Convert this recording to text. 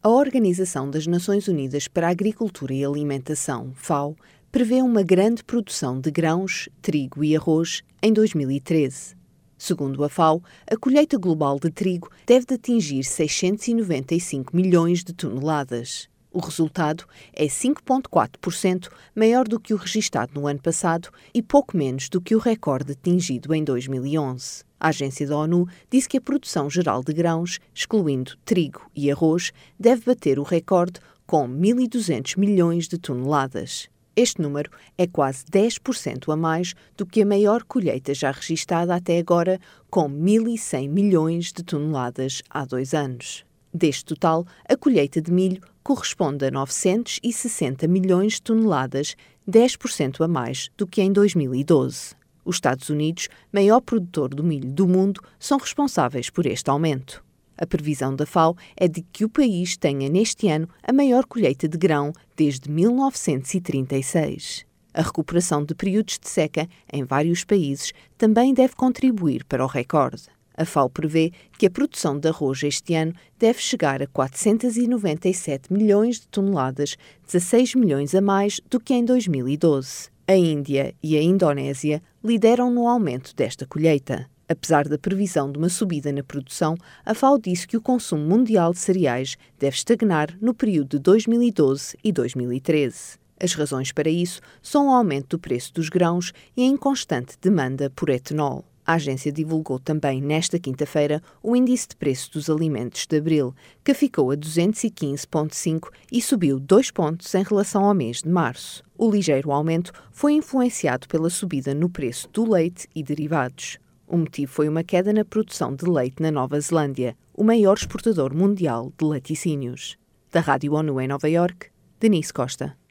A Organização das Nações Unidas para a Agricultura e Alimentação, FAO, prevê uma grande produção de grãos, trigo e arroz em 2013. Segundo a FAO, a colheita global de trigo deve atingir 695 milhões de toneladas. O resultado é 5,4% maior do que o registado no ano passado e pouco menos do que o recorde atingido em 2011. A agência da ONU disse que a produção geral de grãos, excluindo trigo e arroz, deve bater o recorde com 1.200 milhões de toneladas. Este número é quase 10% a mais do que a maior colheita já registada até agora, com 1.100 milhões de toneladas há 2 anos. Deste total, a colheita de milho corresponde a 960 milhões de toneladas, 10% a mais do que em 2012. Os Estados Unidos, maior produtor do milho do mundo, são responsáveis por este aumento. A previsão da FAO é de que o país tenha neste ano a maior colheita de grão desde 1936. A recuperação de períodos de seca em vários países também deve contribuir para o recorde. A FAO prevê que a produção de arroz este ano deve chegar a 497 milhões de toneladas, 16 milhões a mais do que em 2012. A Índia e a Indonésia lideram no aumento desta colheita. Apesar da previsão de uma subida na produção, a FAO disse que o consumo mundial de cereais deve estagnar no período de 2012 e 2013. As razões para isso são o aumento do preço dos grãos e a inconstante demanda por etanol. A agência divulgou também nesta quinta-feira o índice de preço dos alimentos de abril, que ficou a 215,5 e subiu 2 pontos em relação ao mês de março. O ligeiro aumento foi influenciado pela subida no preço do leite e derivados. O motivo foi uma queda na produção de leite na Nova Zelândia, o maior exportador mundial de laticínios. Da Rádio ONU em Nova Iorque, Denise Costa.